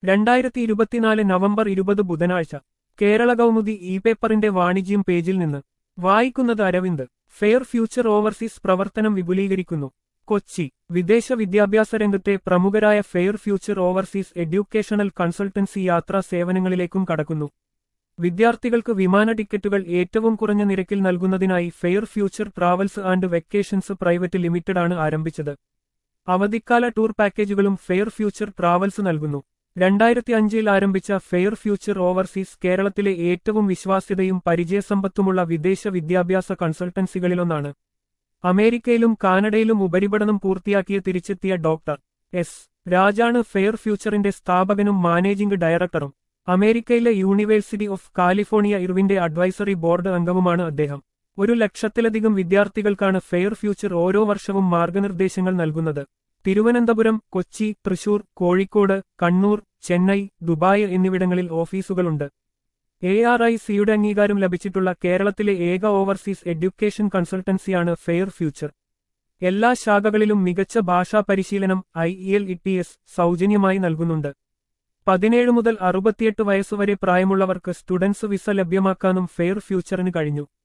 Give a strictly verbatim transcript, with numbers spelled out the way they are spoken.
രണ്ടായിരത്തി ഇരുപത്തിനാല് നവംബർ ഇരുപത് ബുധനാഴ്ച കേരള കൗമുദി ഇ പേപ്പറിന്റെ വാണിജ്യം പേജിൽ നിന്ന് വായിക്കുന്നത് അരവിന്ദ്. ഫെയർ ഫ്യൂച്ചർ ഓവർസീസ് പ്രവർത്തനം വിപുലീകരിക്കുന്നു. കൊച്ചി. വിദേശ വിദ്യാഭ്യാസ രംഗത്തെ പ്രമുഖരായ fair future overseas educational consultancy യാത്രാ സേവനങ്ങളിലേക്കും കടക്കുന്നു. വിദ്യാർത്ഥികൾക്ക് വിമാന ടിക്കറ്റുകൾ ഏറ്റവും കുറഞ്ഞ നിരക്കിൽ നൽകുന്നതിനായി fair future travels and vacations private ലിമിറ്റഡാണ് ആരംഭിച്ചത്. അവധിക്കാല ടൂർ പാക്കേജുകളും ഫെയർ ഫ്യൂച്ചർ ട്രാവൽസ് നൽകുന്നു. രണ്ടായിരത്തി അഞ്ചിൽ ആരംഭിച്ച ഫെയർ ഫ്യൂച്ചർ ഓവർസീസ് കേരളത്തിലെ ഏറ്റവും വിശ്വാസ്യതയും പരിചയസമ്പത്തുമുള്ള വിദേശ വിദ്യാഭ്യാസ കൺസൾട്ടൻസികളിലൊന്നാണ്. അമേരിക്കയിലും കാനഡയിലും ഉപരിപഠനം പൂർത്തിയാക്കിയ തിരിച്ചെത്തിയ ഡോക്ടർ എസ് രാജാണ് ഫെയർ ഫ്യൂച്ചറിന്റെ സ്ഥാപകനും മാനേജിംഗ് ഡയറക്ടറും. അമേരിക്കയിലെ യൂണിവേഴ്സിറ്റി ഓഫ് കാലിഫോർണിയ ഇർവിന്റെ അഡ്വൈസറി ബോർഡ് അംഗവുമാണ് അദ്ദേഹം. ഒരു ലക്ഷത്തിലധികം വിദ്യാർത്ഥികൾക്കാണ് ഫെയർ ഫ്യൂച്ചർ ഓരോ വർഷവും മാർഗനിർദ്ദേശങ്ങൾ നൽകുന്നത്. തിരുവനന്തപുരം, കൊച്ചി, തൃശൂർ, കോഴിക്കോട്, കണ്ണൂർ, ചെന്നൈ, ദുബായ് എന്നിവിടങ്ങളിൽ ഓഫീസുകളുണ്ട്. എ ആർ ഐ സിയുടെ അംഗീകാരം ലഭിച്ചിട്ടുള്ള കേരളത്തിലെ ഏക ഓവർസീസ് എഡ്യൂക്കേഷൻ കൺസൾട്ടൻസിയാണ് ഫെയർ ഫ്യൂച്ചർ. എല്ലാ ശാഖകളിലും മികച്ച ഭാഷാ പരിശീലനം I E L T S എസ് സൗജന്യമായി നൽകുന്നുണ്ട്. പതിനേഴ് മുതൽ അറുപത്തിയെട്ട് വയസ്സുവരെ പ്രായമുള്ളവർക്ക് സ്റ്റുഡൻസ് വിസ ലഭ്യമാക്കാനും ഫെയർ ഫ്യൂച്ചറിന് കഴിഞ്ഞു.